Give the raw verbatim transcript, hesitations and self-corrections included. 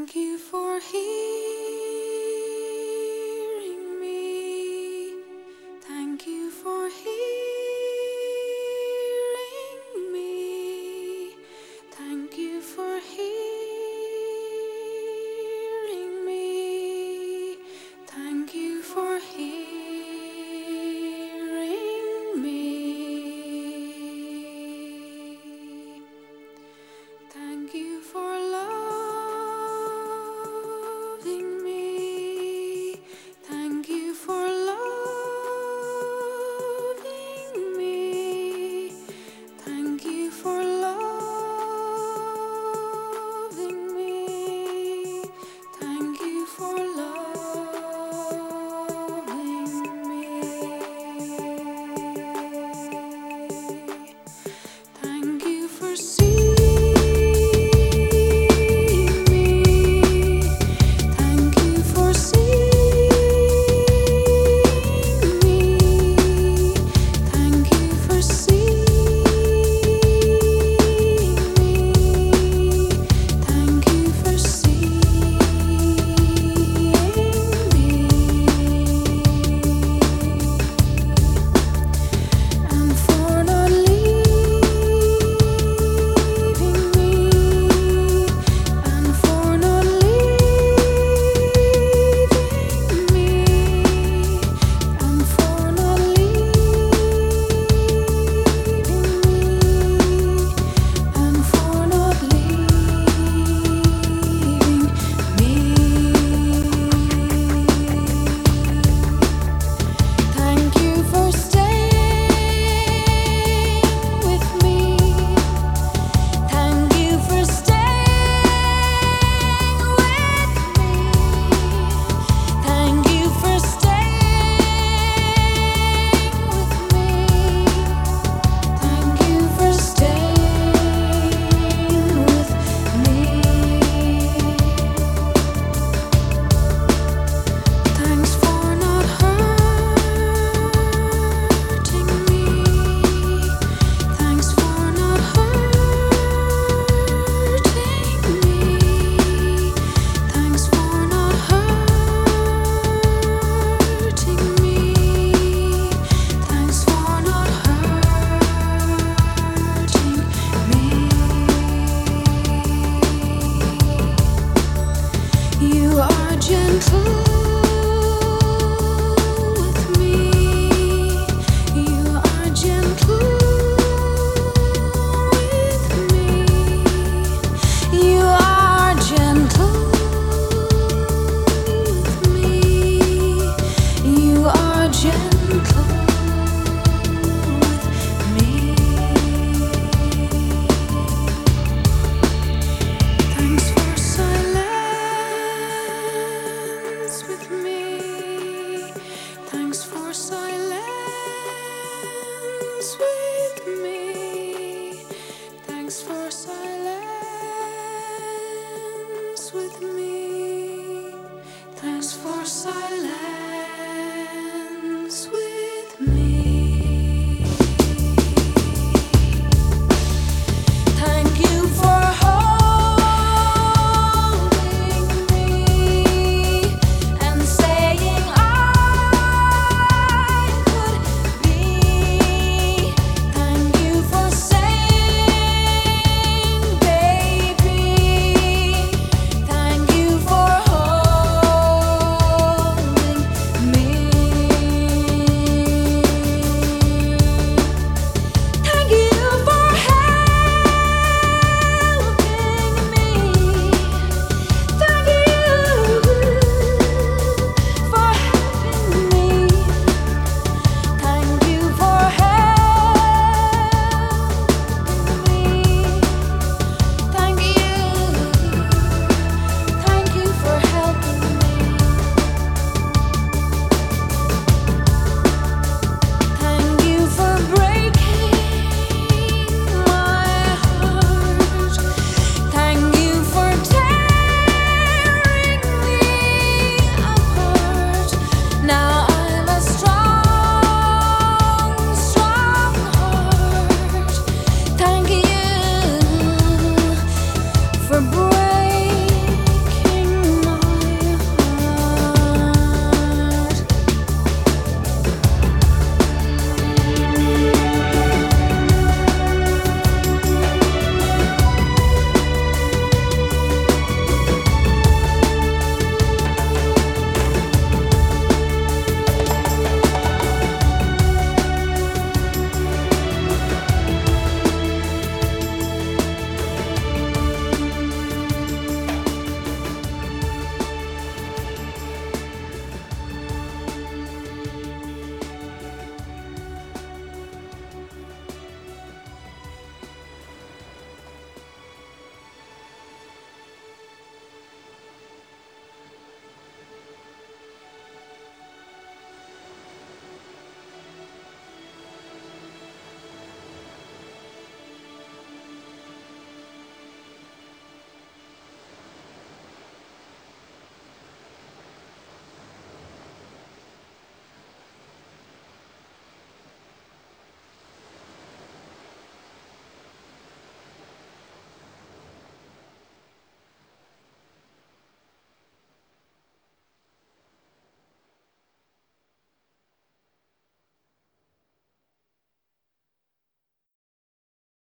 Thank you for hearing me. Thank you for hearing me. Thank you for hearing me. Thank you for hearing me. Thank you for loving me. Thank you for loving me. Thank you for loving me. Thank you for loving me. Thank you for seeing. You are gentle with me. You are gentle with me. You are gentle with me. You are gentle with me. Thanks for silence with me. Thanks for silence with me. Thanks for silence with me. Thanks for silence.